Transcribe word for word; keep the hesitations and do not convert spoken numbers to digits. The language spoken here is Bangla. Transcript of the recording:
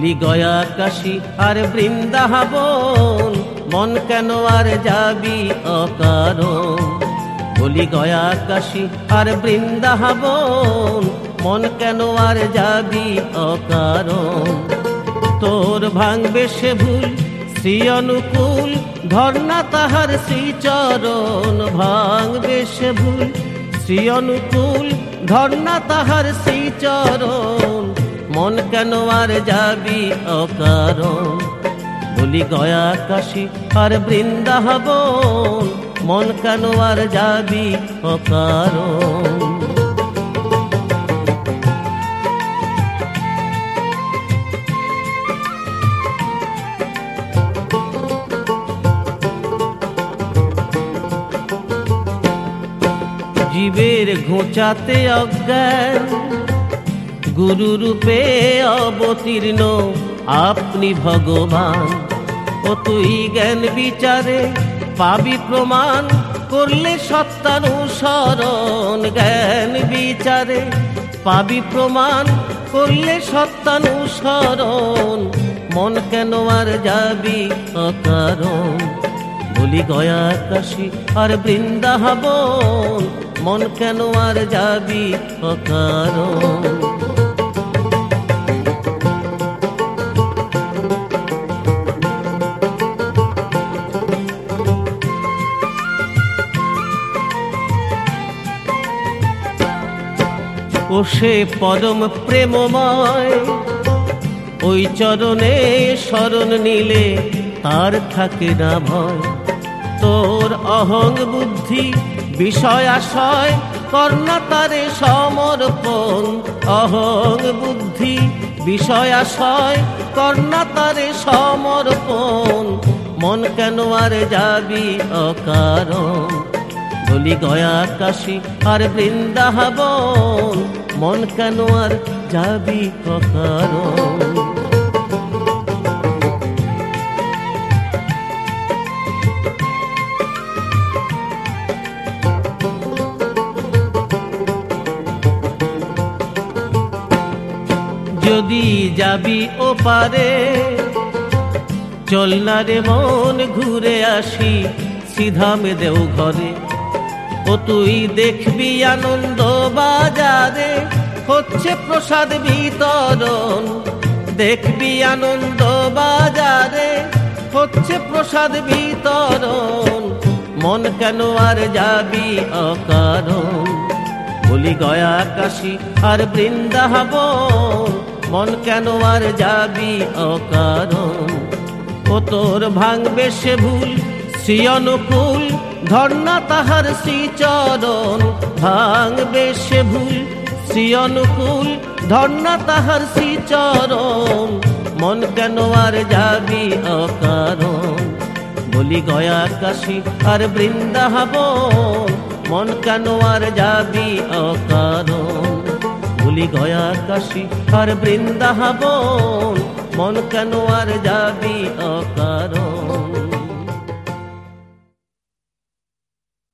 বলি গয়া কাশী আর বৃন্দাবন, মন কেন আর যাবি অকারণ। বলি গয়া কাশী আর বৃন্দাবন, মন কেন আর যাবি অকারণ। তোর ভাঙবে সে ভুল শ্রী অনুকূল, ধর্ণা তাহার শ্রীচরণ। ভাঙবে সে ভুল শ্রী অনুকূল, ধর্ণা তাহার শ্রীচরণ। মন কেন আর যাবি অকারণ। বলি গয়া কাশী আর বৃন্দাবন, মন কেন আর যাবি অকারণ। জীবের ঘোচাতে অজ্ঞান, গুরু রূপে অবতীর্ণ আপনি ভগবান। ও তুই জ্ঞান বিচারে পাবি প্রমাণ, করলে সত্যানুসরণ। জ্ঞান বিচারে পাবি প্রমাণ, করলে সত্যানুসরণ। মন কেন আর যাবি অকারণ। বলি গয়া কাশী আর বৃন্দাবন, মন কেন আর যাবি অকারণ। ও সে পরম প্রেমময়, ওই চরণে শরণ নিলে তার থাকে না ভয়। তোর অহং বুদ্ধি বিষয় আশয়, করনা তারে সমর্পণ। অহং বুদ্ধি বিষয় আশয়, করনা তারে সমর্পণ। মন কেন আর যাবি অকারণ। বলি গয়া কাশী আর বৃন্দাবন, মন কেন আর যাবি অকারণ। যদি যাবি ও পারে, চল না রে মন ঘুরে আসি সিধামে দেও ঘরে। ও তুই দেখবি আনন্দ বাজারে, হচ্ছে প্রসাদ বিতরণ। দেখবি আনন্দ বাজারে, হচ্ছে প্রসাদ বিতরণ। মন কেন আর যাবি অকারণ। বলি গয়া কাশী আর বৃন্দাবন, মন কেন আর যাবি অকারণ। ও তোর ভাঙবে সে ভুল শ্রী অনুকূল, ধর্ণা তাহার শ্রীচরণ। ভাঙবে সে ভুল শ্রী অনুকূল, ধর্ণা তাহার শ্রীচরণ। মন কেন আর যাবি অকারণ। বলি গয়া কাশী আর বৃন্দাবন, মন কেন আর যাবি অকারণ। বলি গয়া কাশী আর বৃন্দাবন, মন কেন আর যাবি অকারণ।